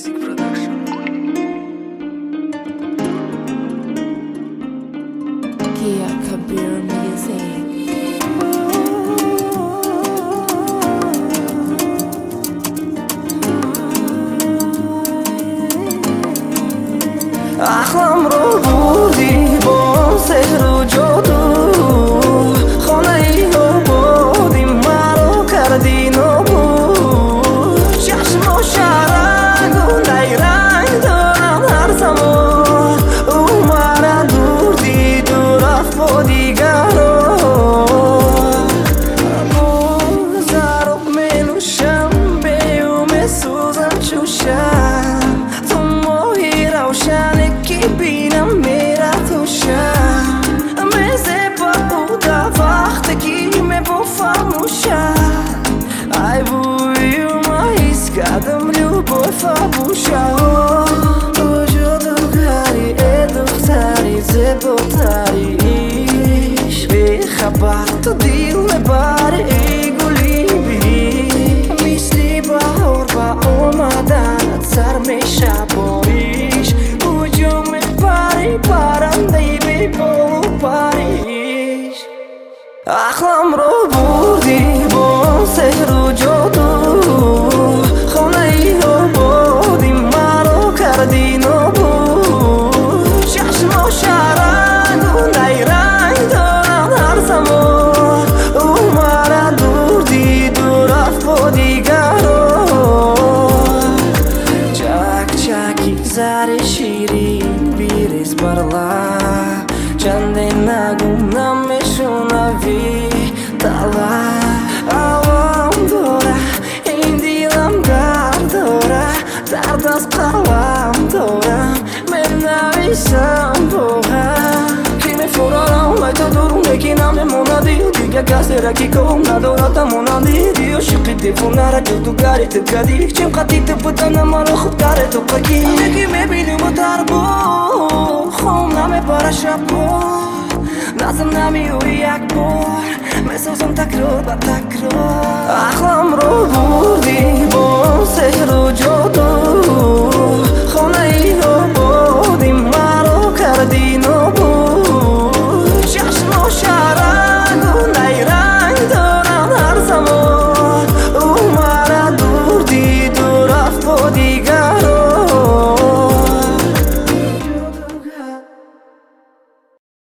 Music Production. Kia Kabir Music. احلام رو بودی با سحر و جادو خانه رو بودی مرا کردی نابود چشم و شرنگ و نیرنگ دارم هر زمان او مرا دور دید و رفت با دیگران زرق می نوشم به او می سوزم چوشم تو ماهی روشنه که بینم میره توشم میزه بوده وقتی که می با فرموشم ای بوی ما حس کردم любовь فروشم وجود گری دختری زیباتری عشق خبر تو دل میبری ای گلی بی مثل بهار با اومدن سر میشه باریش وجود میبری پرنده بی بال و پریش احلام رو بردی با سحر و جادو خانه رو بودی مرا کردی نابود چشم و شرنگ و نیرنگ دارم هر زمان او مرا دور دید و رفت با دیگران چک چکی زر شیرین بیریز بر لب چندین نگو نمیشنوی عوام داره این دیلم درد داره درد از قلم دارم من نویسم بوهم کی میفورارم ای تو درونه کی نمیموندی دیگه کسی را کی کم ندارد مانندی عاشقی دیوونه جادوگری تو کردی چقدر دیده بودن مرا خوب داره تو بگی یکی میبینیم و در بود خون نمیباره شب بود نازم نمیوری یک بار میسازم تکرار با تکرار احلام رو بردی با سحر و جادو